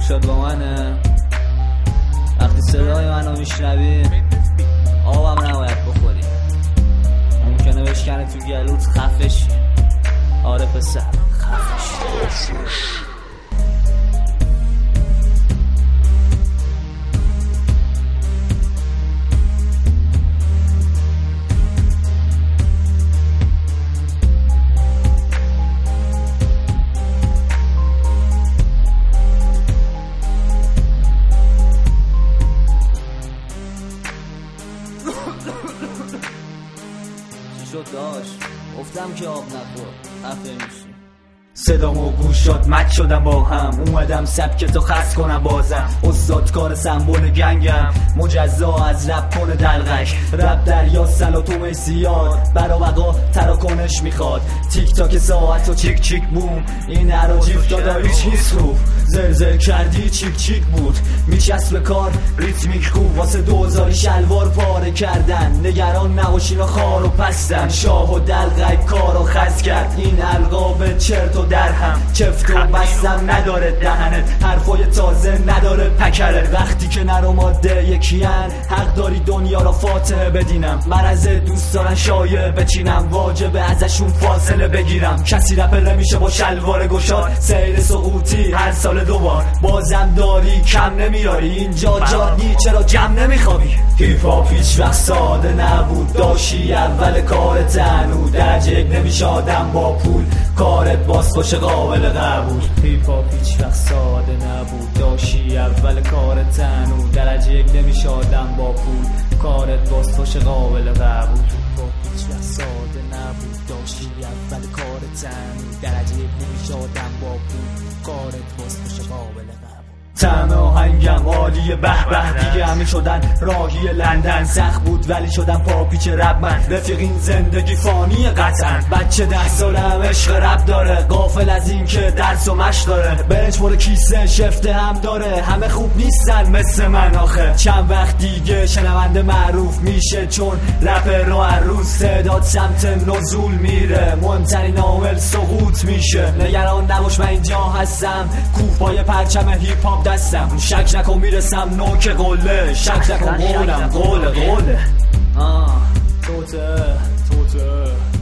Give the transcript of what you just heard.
گوشات با منه. وقتی صدای منو میشنوی آبم نباید بخوری، ممکنه بشکنه تو گلوت خفشی. آره پسر خفشی. چی شد داشت؟ گفتم که آب نخور خفه میشی. صدام و گوشات مچ شدم با هم، اومدم سبکتو خس کنم بازم. استاد کار سمبول گنگم، مجزا از رب کنه دلغش. رب دریا سلاتوم زیاد، برا بقا تراکنش میخواد. تیک تاک ساعت و چیک چیک بوم، این عراجیف دادایی چیز خوب. زلزل کردی چیک چیک بود، میچست به کار ریتمیک خوب. واسه 2000 شلوار پاره کردن، نگران نباشین و خار و پستن. شاه و دلغک کار و خز کرد، این القاب چرت و درهم. چفت و بستم نداره دهنت، حرفای تازه نداره پکره. وقتی که نر و ماده یکیین، حق داری دنیا را فاتحه بدینم. مرض دوست دارن شایع بچینم، واجبه ازشون فاصله بگیرم. کسی رپر میشه با شلوار گشاد، سیر سقوطی هر سال دوبار. بازم داری کم نمیاری، اینجا جانی چرا جمع نمیخوابی؟ هیپ هاپ هیچ وقت ساده نبود، داشی اول کارت هنو. درجه یک نمیشه آدم با پول، کارت باز باشه قابل قبول. هیپ هاپ هیچ وقت ساده نبود، داشی اول کارت هنو. درجه یک نمیشه آدم با پول، کارت باز باشه قابل قبول. هیپ هاپ هیچ وقت ساده نبود، داشی اول کارت هنو. درجه یک نمیشه آدم با پول، کارت باز باشه قابل قبول. طعم آهنگم عالیه به به، دیگه همه شدن راهی لندن. سخت بود ولی شدم پاپیچ رب من، رفیق این زندگی فانیه قطعا. بچه 10 ساله هم عشق رب داره، غافل از این که درس و مش داره. بنچ پر کیسه شفته هم داره، همه خوب نیستن مثل من آخه. چند وقت دیگه شنونده معروف میشه، چون رپر رو هر روز تعداد سمت نزول میره. مهمترین عامل سقوط میشه، نگران نباش من اینجا هستم. کوفای پرچم هیپ هاپ دستم، شک نکن میرسم نوک قله. شک نکن قولم قوله توته